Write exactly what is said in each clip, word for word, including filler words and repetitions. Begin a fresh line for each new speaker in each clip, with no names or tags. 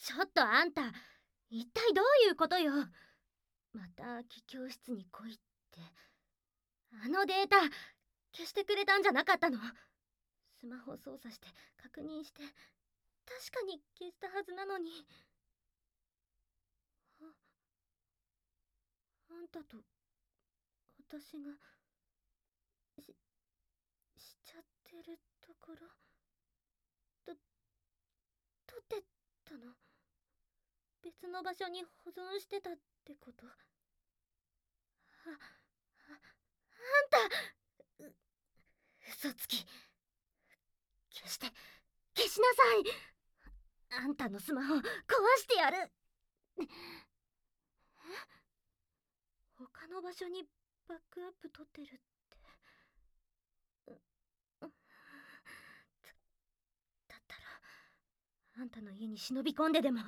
ちょっとあんた、一体どういうことよ。また空き教室に来いって。あのデータ消してくれたんじゃなかったの？スマホ操作して確認して、確かに消したはずなのに。あ、あんたと私がししちゃってるところ、と撮ってたの？別の場所に保存してたってこと？あ、あ、あんた、う嘘つき。消して、消しなさい。あんたのスマホ壊してやる。他の場所にバックアップ取ってるって。ううだったらあんたの家に忍び込んででも。あ、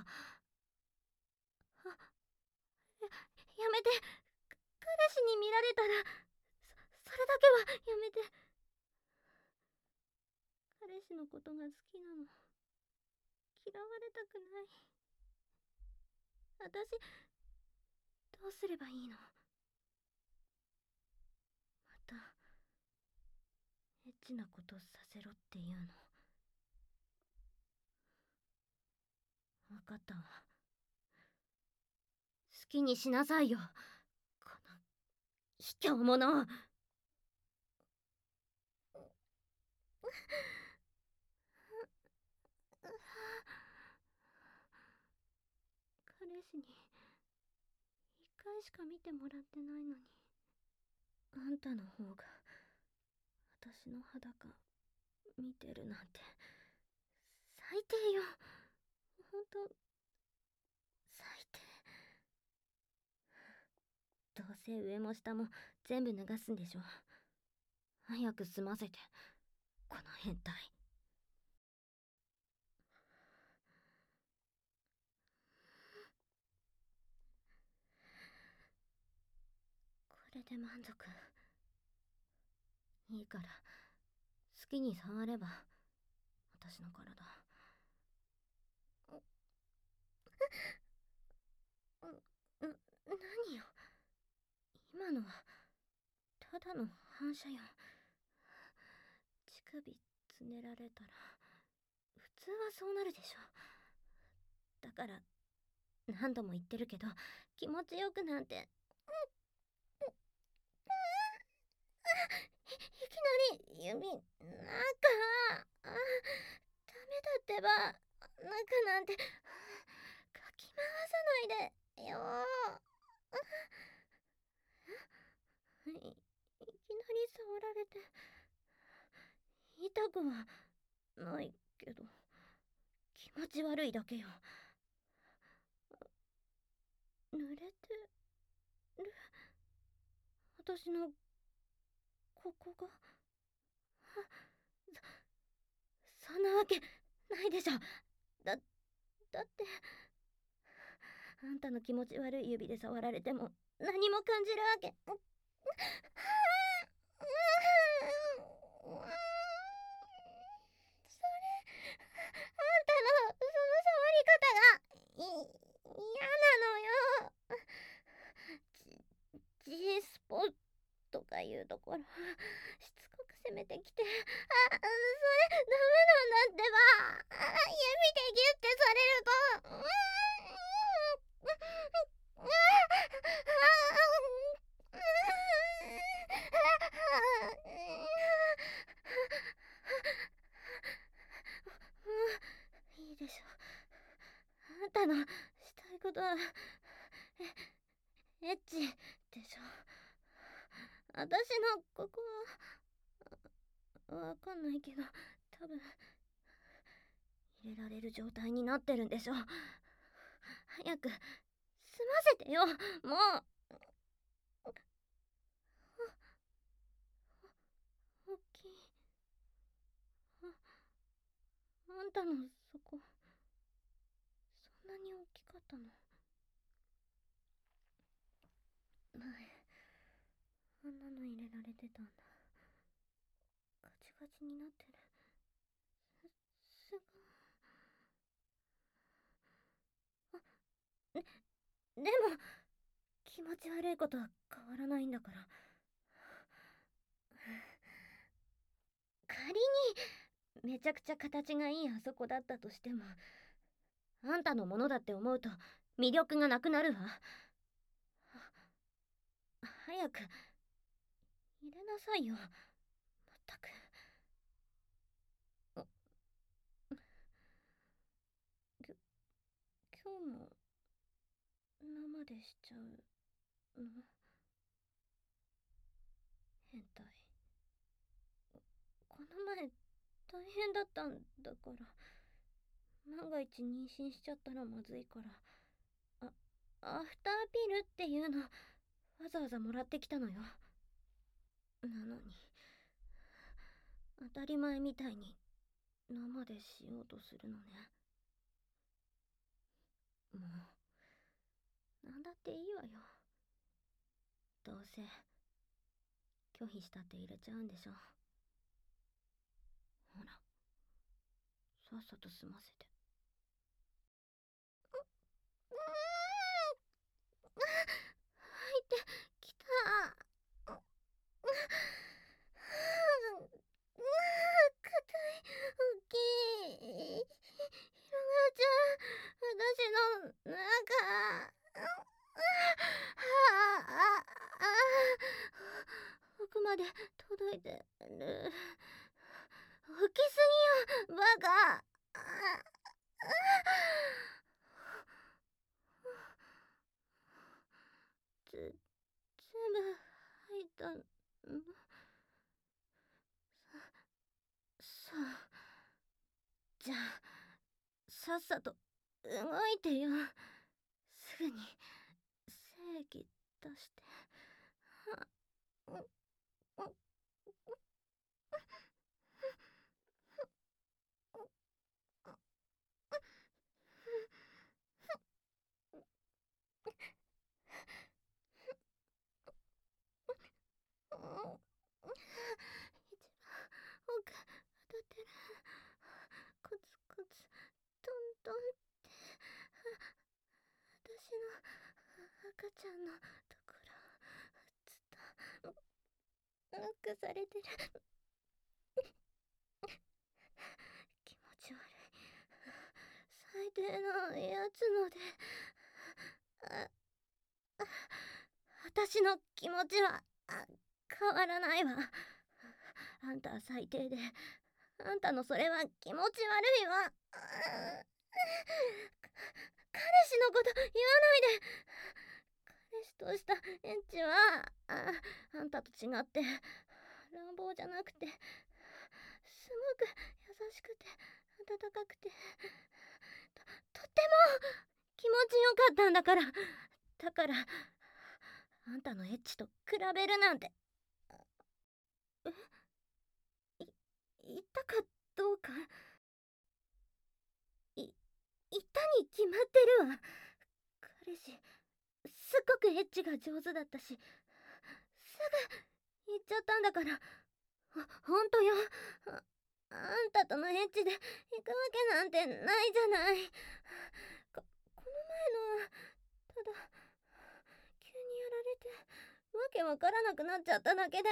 や、やめて。彼氏に見られたら、そ、それだけはやめて。彼氏のことが好きなの。嫌われたくない。私、どうすればいいの？またエッチなことさせろっていうの？分かったわ。好きにしなさいよ、この卑怯者。彼氏に一回しか見てもらってないのに。あんたの方が私の裸見てるなんて最低よ。ほんと最低。どうせ上も下も全部脱がすんでしょ。早く済ませて、この変態。これで満足？いいから好きに触れば、私の体。な、何よ今のは。ただの反射よ。乳首つねられたら普通はそうなるでしょ。だから何度も言ってるけど、気持ちよくなんて。い、いきなり指、中、あ、ダメだってば。中なんてかき回さないでよ。い、いきなり触られて痛くはないけど、気持ち悪いだけよ。濡れてる、私のここが。そ、そんなわけないでしょ。だ、だってあんたの気持ち悪い指で触られても何も感じるわけ。それ、あんたのその触り方がい、嫌なのよ。G、G スポッとかいうところしつこく攻めてきて、あ、それダメなんだってば。あ、指でギュッてされると、うん、いいでしょ。あんたのしたいことはエエッチでしょ。私のここはわかんないけど、多分入れられる状態になってるんでしょ。早く済ませてよ、もう。大きい。あ、あんたのそこそんなに大きかったの？前あんなの入れられてたんだ。ガチガチになってる。す、すごい。 でも気持ち悪いことは変わらないんだから。仮にめちゃくちゃ形がいいあそこだったとしても、あんたのものだって思うと魅力がなくなるわ。早く入れなさいよ。まったく。きょ今日も生でしちゃうの？変態。この前大変だったんだから。万が一妊娠しちゃったらまずいから、あアフターピルっていうのわざわざもらってきたのよ。なのに当たり前みたいに生でしようとするのね。もうなんだっていいわよ。どうせ拒否したって入れちゃうんでしょ。ほら、さっさと済ませて。入ってきた。硬い。大きい。ひろがちゃん、私の中。奥まで届いてる。吹きすぎよ、バカ。ぜ全部入ったの？さあ、じゃあさっさと動いてよ。すぐに精液出して。一番奥当たってる。コツコツトントンって私の赤ちゃんのところずっとノックされてる。気持ち悪い。最低のやつので、あ私の気持ちは変わらないわ。あんたは最低で、あんたのそれは気持ち悪いわ。彼氏のこと言わないで。彼氏としたエッチは あ, あんたと違って乱暴じゃなくて、すごく優しくて温かくて、ととっても気持ちよかったんだから。だからあんたのエッチと比べるなんて。えい言ったかどうか。い言ったに決まってるわ。彼氏すっごくエッチが上手だったし、すぐ言っちゃったんだから。ほんとよ。ああんたとのエッチで行くわけなんてないじゃない。ここの前のはただ急にやられてわけわからなくなっちゃっただけで。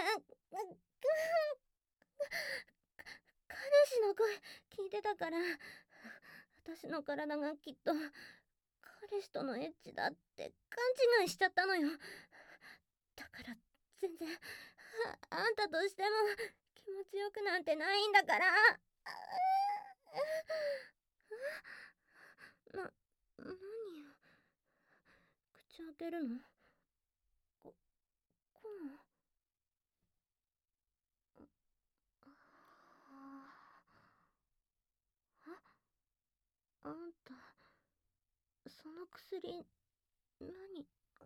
彼氏の声聞いてたから、私の体がきっと彼氏とのエッチだって勘違いしちゃったのよ。だから全然 あ, あんたとしても気持ちよくなんてないんだから。な、何よ。口開けるの？こ、こう。あ、あんた、その薬、何？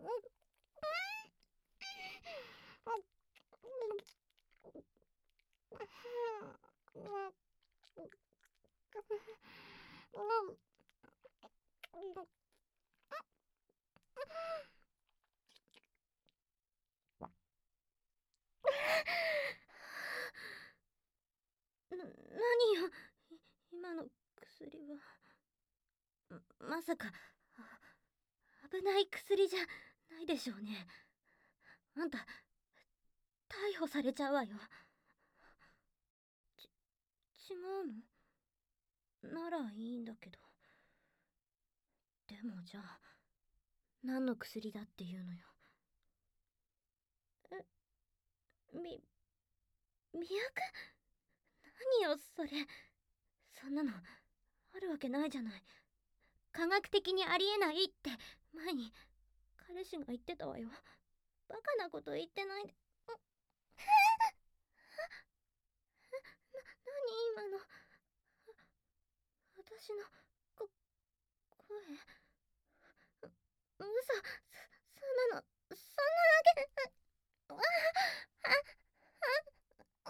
な、何よ、今の薬は。まさか危ない薬じゃないでしょうね。あんた逮捕されちゃうわよ。ち違うのならいいんだけど。でもじゃあ何の薬だっていうのよ。えみ魅薬？何よそれ。そんなのあるわけないじゃない。科学的にありえないって前に彼氏が言ってたわよ。バカなこと言ってないで。な、何今の。私のこ声。う嘘。そ、そんなのそんなわけ。わあああ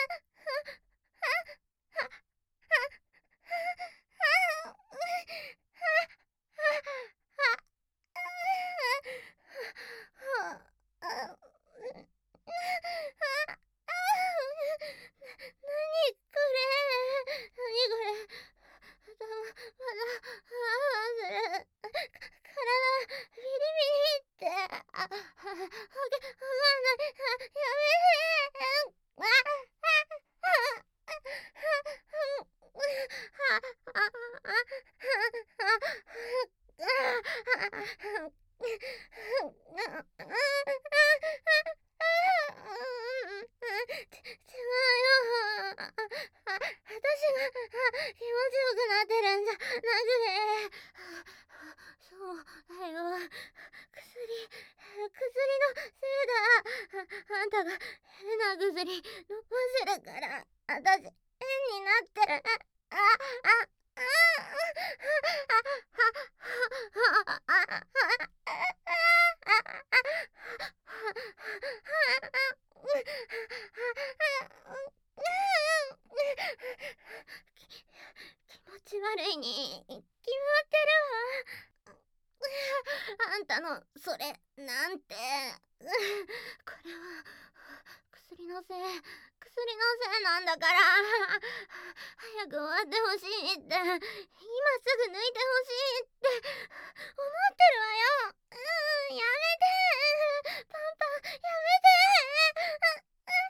悪いに決まってるわ。あんたのそれなんて。これは薬のせい、薬のせいなんだから。早く終わってほしいって、今すぐ抜いてほしいって思ってるわよ。うん、やめてパンパン、やめて。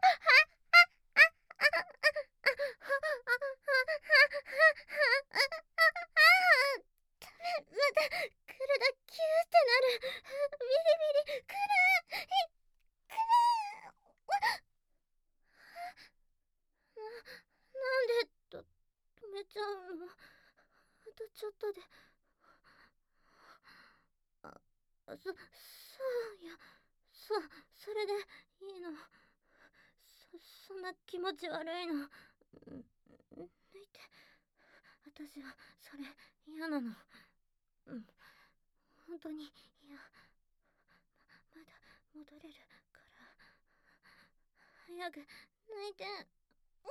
また体キューってなる。ビリビリくる。くる。なんでと止めちゃうの。あとちょっとで。あ、そ、そうや、そ、それでいいの。そ、そんな気持ち悪いの。抜いて。私はそれ嫌なの。うん、本当に嫌。まだ戻れるから早く抜いて。うん。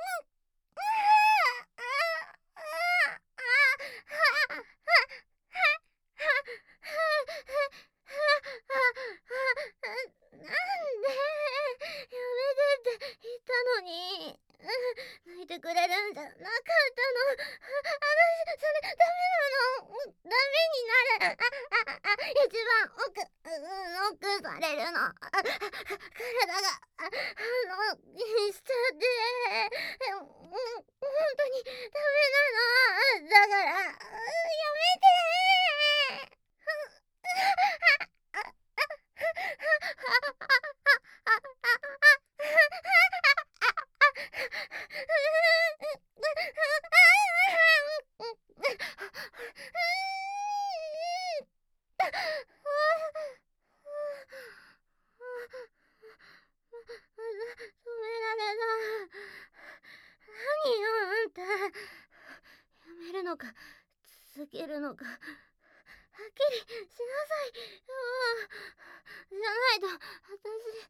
なんでやめてって言ったのに。抜いてくれるんじゃなかったの。私それダメなの。ダメになる。一番奥奥されるの。体があのしちゃって本当にダメなの。だからやめて。止められない。何よあんた。やめるのか続けるのかはっきりしなさいよ。じゃないと私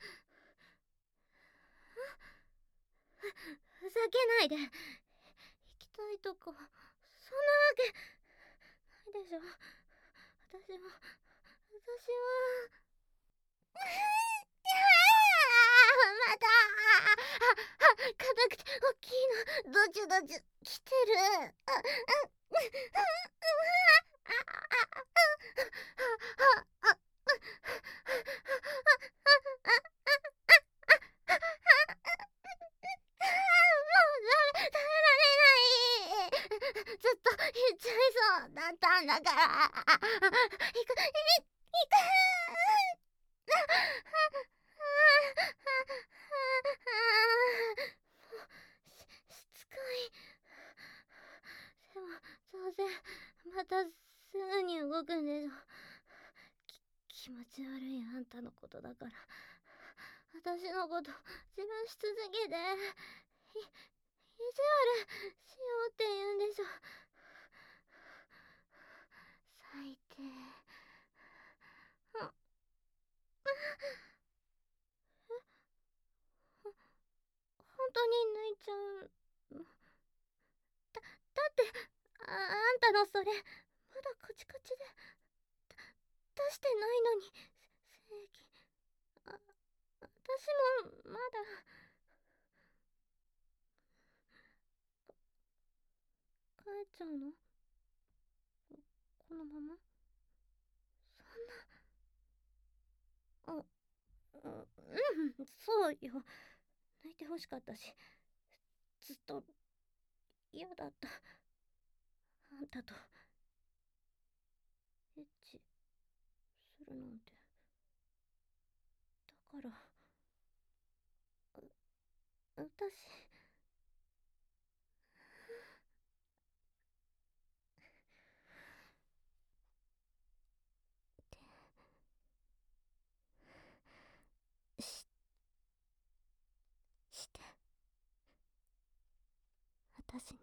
ふざけないで。行きたいとこそんなわけないでしょ。私は私はまた硬くて大きいのどちどち来てる。あああああだから。行く、行く、行く。しつこい。でもどうせまたすぐに動くんでしょ。き気持ち悪いあんたのことだから、私のこと自慢し続けて、い意地悪しようって言うんでしょ。最低。あ本当に泣いちゃう。だ、だって、あ、あんたのそれ、まだカチカチで、だ出してないのに、正義。あ、私も、まだ、帰っちゃうのこ、このままそんな、あ、う、うん、そうよ。泣いてほしかったし、ずっと、嫌だった。あんたと、エッチ、するなんて。だから、私、し、して、私に、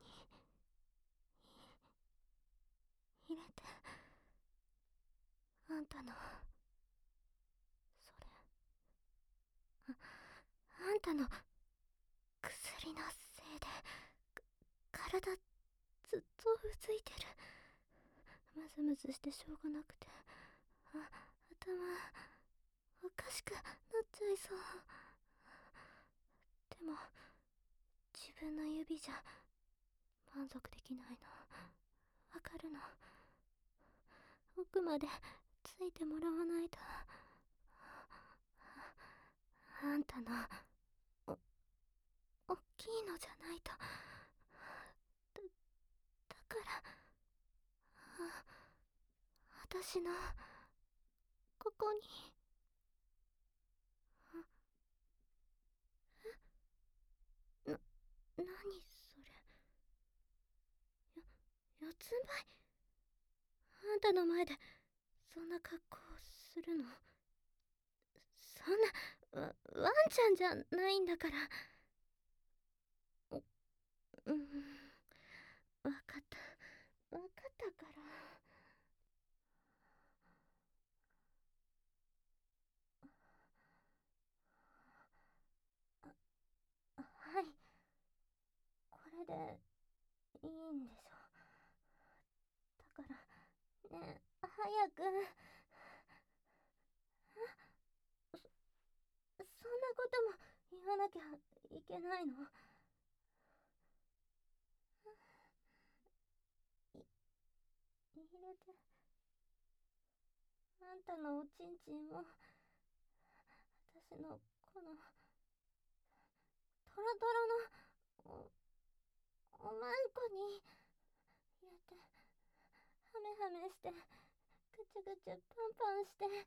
入れて、あんたの、それ、あ、あんたの、薬のせいで、か体、ずっとうずいてる。ムズムズしてしょうがなくて、あ、頭、おかしくなっちゃいそう。でも、自分の指じゃ、満足できないの。わかるの。奥までついてもらわないと。あんたの、お、おっきいのじゃないと。だ、だから、あ、私の、ここに、な、なにそれ。よ、四つん這い。あんたの前で、そんな格好するの。そんな、わ、ワンちゃんじゃないんだから。う、うん、わかった。わかったから。あ、はい。これで、いいんでしょ。だから、ねえ、早く。そ、そんなことも言わなきゃいけないの？い、入れて。あんたのおちんちんも、私のこの、トロトロの、お、おまんこに、入れて、ハメハメして、ぐちゅぐちゅパンパンして、え、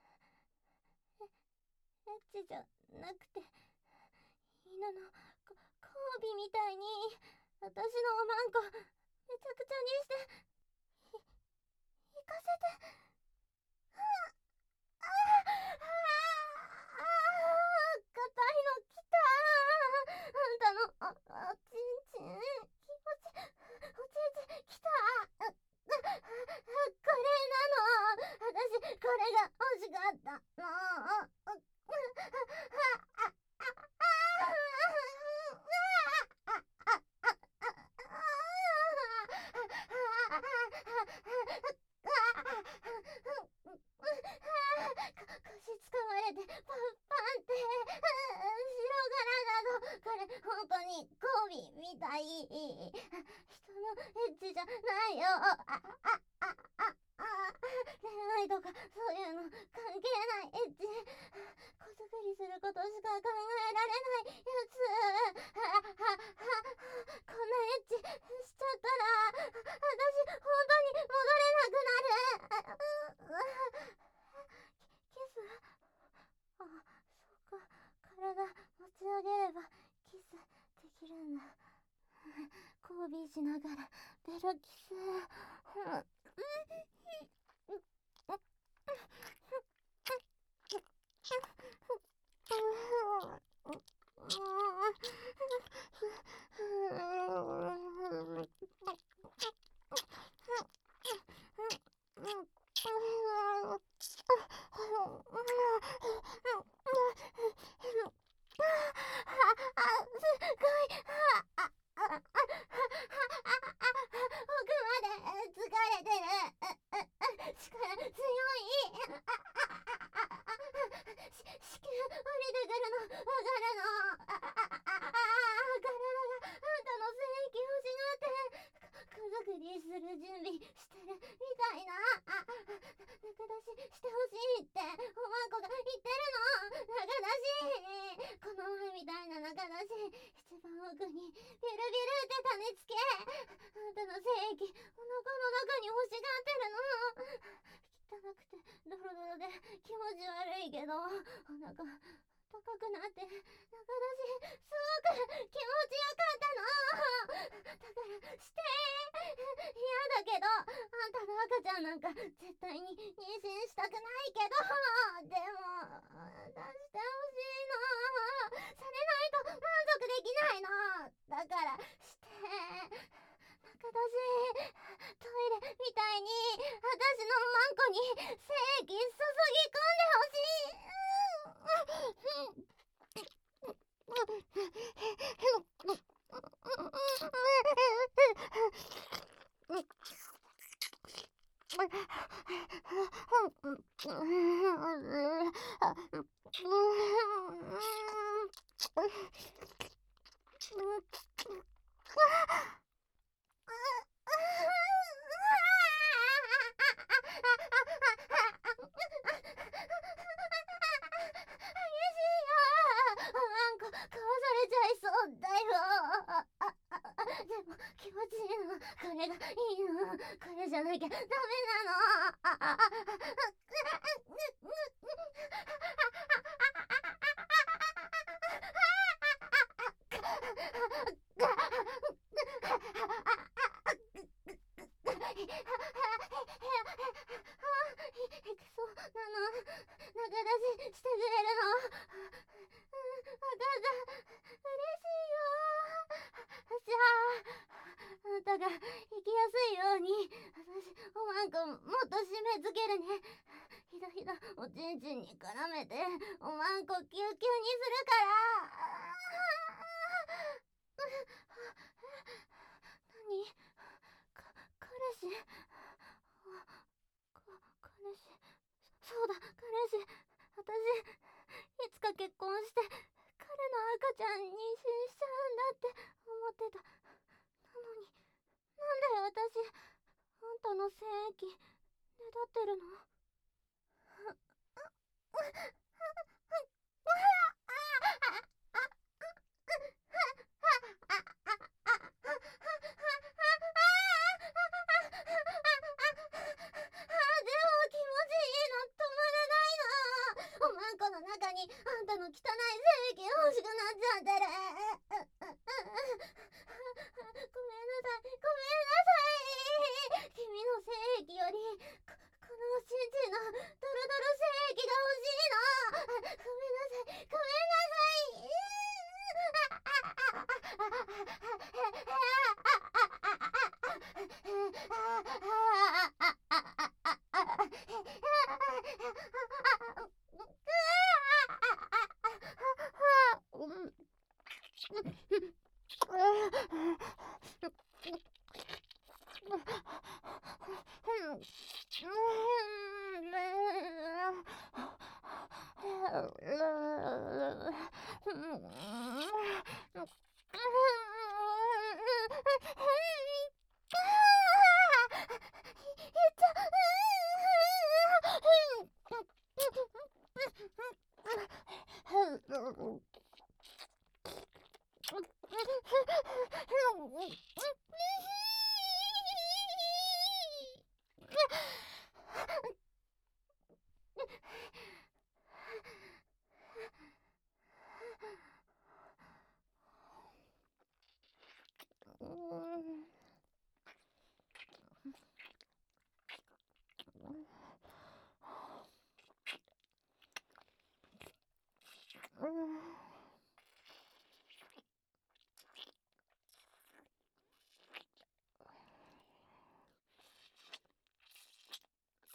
エッチじゃなくて、犬の、こ、交尾みたいに、私のおまんこ、めちゃくちゃにして、い、行かせて。ああ、ああ、硬いのきた。あんたの、あ、あちんちん、気持ち、おちんちんきた。あ、あ、これなの。私、これが欲しかったの。あ、あ、あ、あ、腰つかまれてパンパンって白柄なの。これ本当に交尾みたい。人のエッチじゃないよ。あ、あ、あ、あ、あ、恋愛とかそういうの関係ないエッチ。子作りすることしか考えられないやつ。はははこんなエッチしちゃったら私本当に戻れなく交尾しながらベロキス。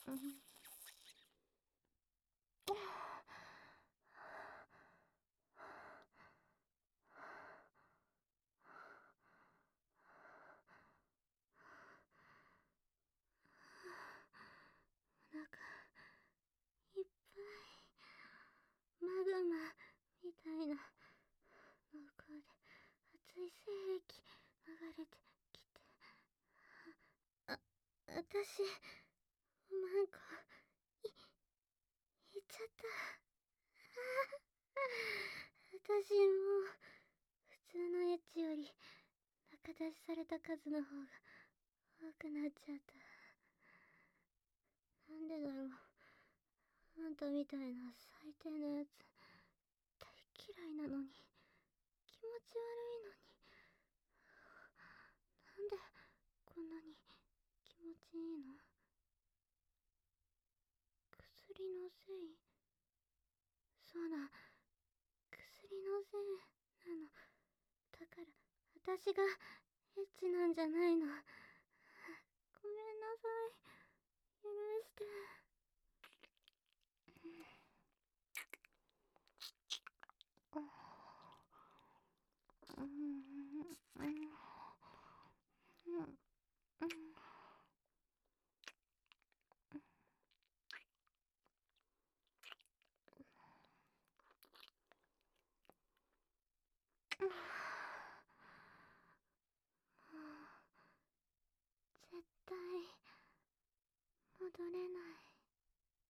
うん。お腹いっぱい、マグマみたいな濃厚で熱い精液流れてきて、あ、私、マンコ、い、いっちゃった。私もう、普通のエッチより、仲出しされた数の方が多くなっちゃった。なんでだろう。あんたみたいな最低なやつ、大嫌いなのに、気持ち悪いのに、なんでこんなに気持ちいいの？薬のせい？そうだ、薬のせいなの。だから、私がエッチなんじゃないの。ごめんなさい。許して。